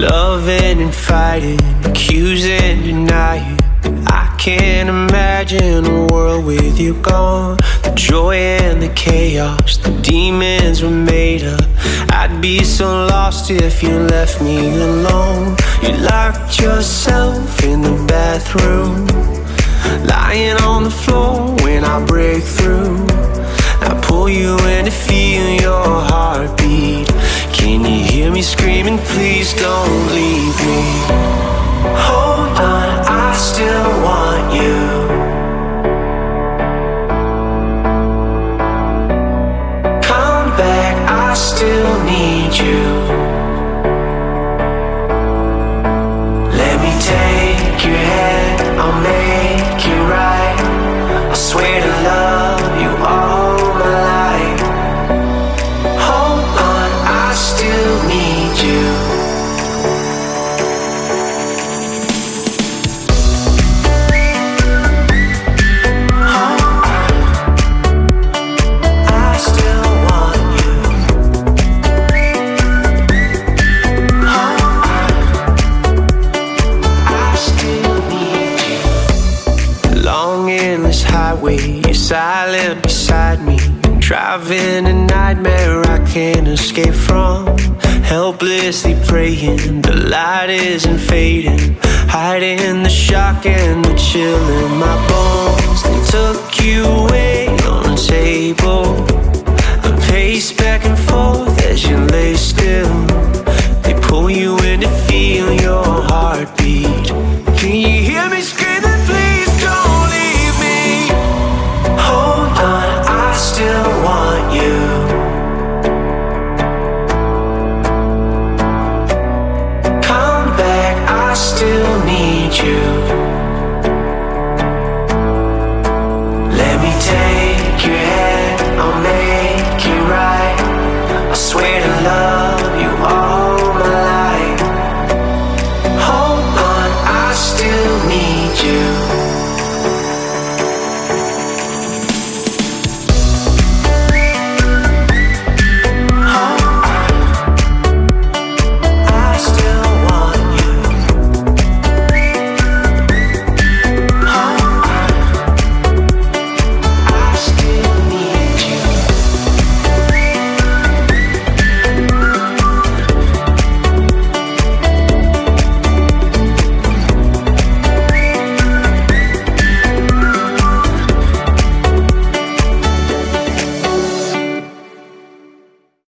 Loving and fighting, accusing, denying. I can't imagine a world with you gone. The joy and the chaos, the demons were made up. I'd be so lost if you left me alone. You locked yourself in the bathroom, lying on the floor when I break through. I pull you in to feel your heartbeat. Can you hear me screaming, please don't leave me? Hold on, I still want you. Come back, I still need you. Let me take your hand, I'll make it right. I swear to love you all my life. Hold on, I still need you. You're silent beside me, driving a nightmare I can't escape from. Helplessly praying, the light isn't fading, hiding the shock and the chill in my bones.